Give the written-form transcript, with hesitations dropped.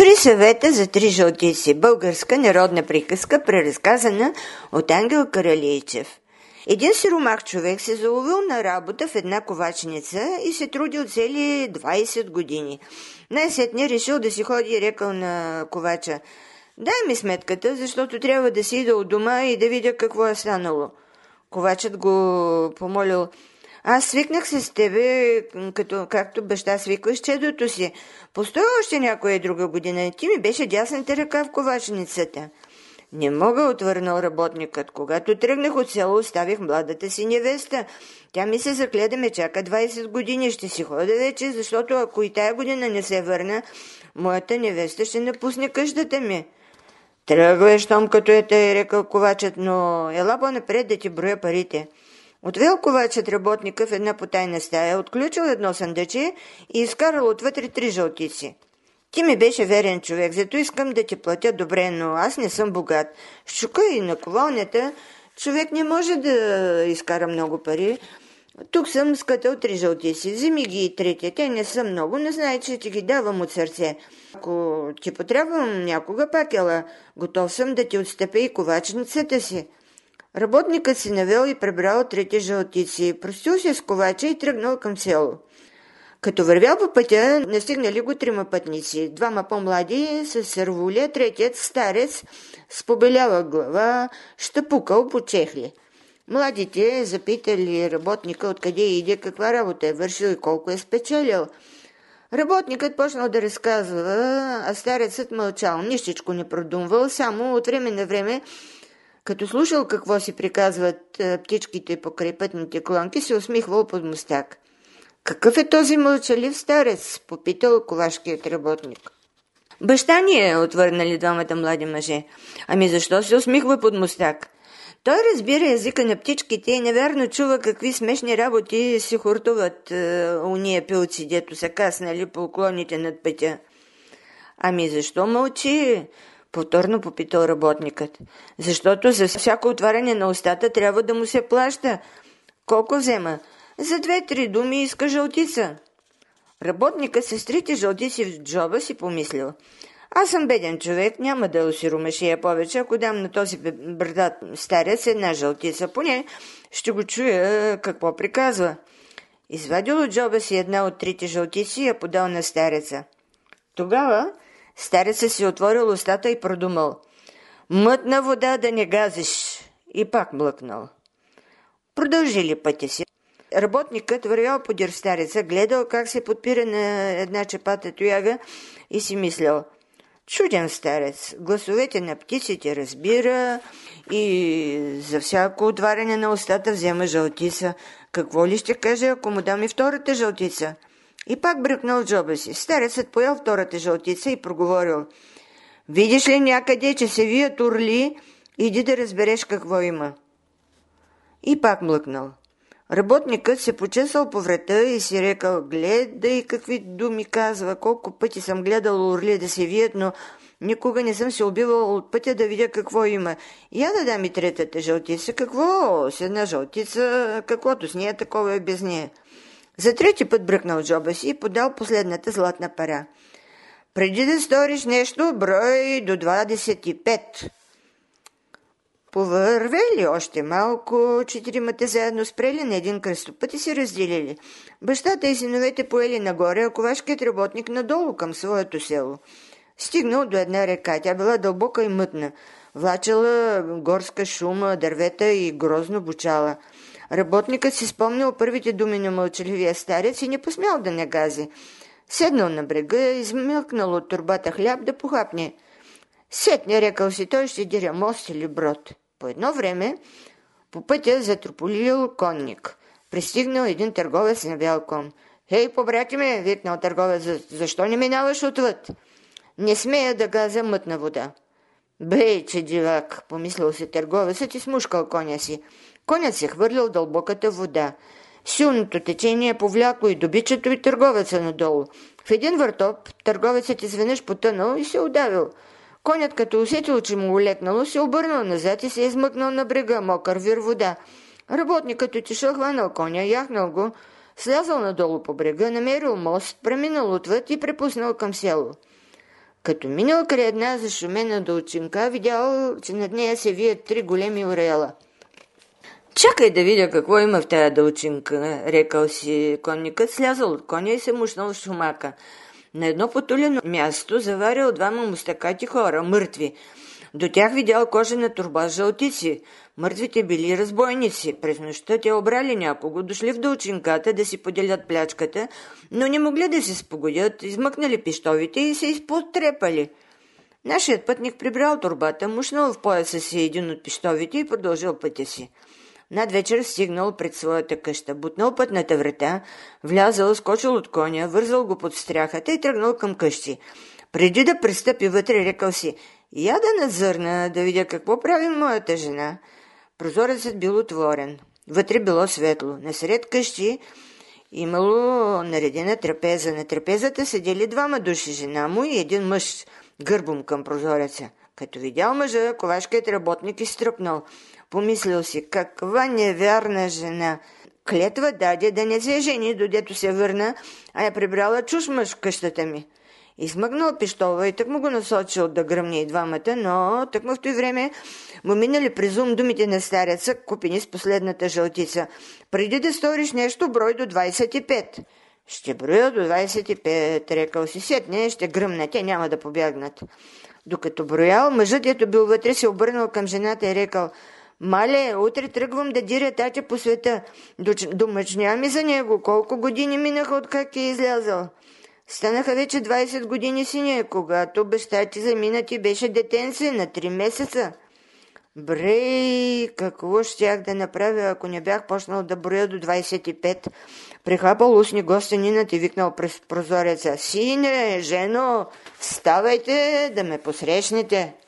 Три съвета за три жълтици. Българска народна приказка, преразказана от Ангел Каралийчев. Един сиромах човек се заловил на работа в една ковачница и се трудил цели 20 години. Най-сетне решил да си ходи и рекал на ковача: "Дай ми сметката, защото трябва да си ида от дома и да видя какво е станало." Ковачът го помолил: "Аз свикнах се с тебе, както баща свиква с чедото си. Постой още някоя друга година. Ти ми беше дясната ръка в ковачницата." "Не мога", отвърнал работникът. "Когато тръгнах от село, оставих младата си невеста. Тя ми се закле да ме чака 20 години. Ще си ходя вече, защото ако и тая година не се върна, моята невеста ще напусне къщата ми." "Тръгвай, щом като е тъй", рекал ковачът, "но ела по-напред да ти броя парите." Отвел ковачът работника в една потайна стая, отключил едно съндъче и изкарал отвътре 3 жълтици. "Ти ми беше верен човек, зато искам да ти платя добре, но аз не съм богат. С чука и на ковалнята човек не може да изкара много пари. Тук съм скатал 3 жълтици. Вземи ги и трети. Те не са много, но знай, че ти ги давам от сърце. Ако ти потребвам някога, пак ела. Готов съм да ти отстъпя и ковачницата си." Работникът си навел и пребрал 3 жълтици, простил се с ковача и тръгнал към село. Като вървял по пътя, настигнали го 3 пътници. 2 по-млади с сървуля, третият старец с побеляла глава, щапукал по чехли. Младите запитали работника откъде иде, каква работа е вършил и колко е спечелил. Работникът почнал да разказва, а старецът мълчал, нищичко не продумвал, само от време на време, като слушал какво си приказват птичките покрай пътните клонки, се усмихвал под мустак. "Какъв е този мълчалив старец?" попитал ковашкият работник. "Баща ни е", отвърнали 2 млади мъже. "Ами защо се усмихва под мустак?" "Той разбира езика на птичките и невярно чува какви смешни работи си хуртуват уния пилци, дето са каснали по уклоните над пътя." "Ами защо мълчи?" повторно попитал работникът. "Защото за всяко отваряне на устата трябва да му се плаща." "Колко взема?" "За 2-3 думи иска жълтица." Работникът с 3 жълтици в джоба си помислил: "Аз съм беден човек, няма да осиромашия повече, ако дам на този бърдат старец 1 жълтица. Поне ще го чуя какво приказва." Извадил от джоба си 1 от 3 жълтици и я подал на стареца. Тогава старецът си отворил устата и продумал: "Мътна вода да не газиш." И пак млъкнал. Продължили пътя си. Работникът вървял подир стареца, гледал как се подпира на една чепата тояга и си мислял: "Чуден старец, гласовете на птиците разбира и за всяко отваряне на устата взема жълтица. Какво ли ще каже, ако му дам и 2-та жълтица?" И пак бръкнал в джоба си. Старецът поял 2-та жълтица и проговорил: "Видиш ли някъде, че се вият орли? Иди да разбереш какво има." И пак млъкнал. Работникът се почесал по врата и си рекал: "Гледай какви думи казва, колко пъти съм гледал орли да се вият, но никога не съм се убивал от пътя да видя какво има. Я да дам и 3-та жълтица. Какво? С 1 жълтица, каквото с нея, такова е без нея." За 3-ти път бръкнал джоба си и подал последната златна пара. "Преди да сториш нещо, брой до 25. Повървели още малко, 4 заедно спрели на един кръстопът и се разделили. Бащата и синовете поели нагоре, а ковашкият работник надолу към своето село. Стигнал до една река. Тя била дълбока и мътна. Влачала горска шума, дървета и грозно бучала. Работникът си спомнил първите думи на мълчаливия старец и не посмял да не гази. Седнал на брега, измъкнал от турбата хляб да похапне. Сетне, рекал си, той ще диря мост или брод. По едно време по пътя затрополил конник. Пристигнал един търговец на бял кон. "Хей, побрати ме", викнал търговец, "защо не минаваш отвъд?" "Не смея да газа мътна вода." "Бей, че дивак", помислил се търговецът и смушкал коня си. Конят се хвърлил в дълбоката вода. Силното течение повлякло и добичето и търговеца надолу. В един въртоп търговецът изведнъж потънал и се удавил. Конят, като усетил, че му улекнало, се обърнал назад и се измъкнал на брега, мокър вир вода. Работникът отишъл, хванал коня, яхнал го, слязал надолу по брега, намерил мост, преминал отвъд и препуснал към село. Като минал край една зашумена долчинка, видял, че над нея се вият 3 големи орела. Чакай да видя какво има в тая дълчинка, рекал си конникът, слязал от коня и се мушнал в шумака. На едно потулено място заварил 2 мустакати хора, мъртви. До тях видял кожена торба с жълтици. Мъртвите били разбойници. През нощта те обрали някого, дошли в дълчинката да си поделят плячката, но не могли да се спогодят, измъкнали пищовите и се изпотрепали. Нашият пътник прибрал торбата, мушнал в пояса си един от пищовите и продължил пътя си. Над вечер стигнал пред своята къща, бутнал пътната врата, влязал, скочил от коня, вързал го под стряхата и тръгнал към къщи. Преди да пристъпи вътре, рекал си: я да надзърна, да видя какво прави моята жена. Прозорецът бил отворен. Вътре било светло. Насред къщи имало наредена трапеза. На трапезата седели 2 души, жена му и един мъж, гърбом към прозореца. Като видял мъжа, ковашкият работник изтръпнал. Помислил си: каква невярна жена! Клетва даде да не се жени, додето се върна, а я прибрала чуж мъж в къщата ми. Измъгнал пищова и тък му го насочил да гръмне и 2, но тъкмо в той време му минали през ум думите на стареца, купени с последната жълтица. Преди да сториш нещо, брой до 25. Ще броя до 25, рекал си, сетне, ще гръмна, те няма да побягнат. Докато броял, мъжът, ето бил вътре, се обърнал към жената и рекал: мале, утре тръгвам да диря татя по света. Домъчня ми за него. Колко години минаха, откак е излязъл? Станаха вече 20 години, сине, когато баща ти замина, ти беше детенце на 3 месеца. Брей, какво щях да направя, ако не бях почнал да броя до 25? Прихапал устни гостенинът и викнал през прозореца: сине, жено, ставайте да ме посрещнете.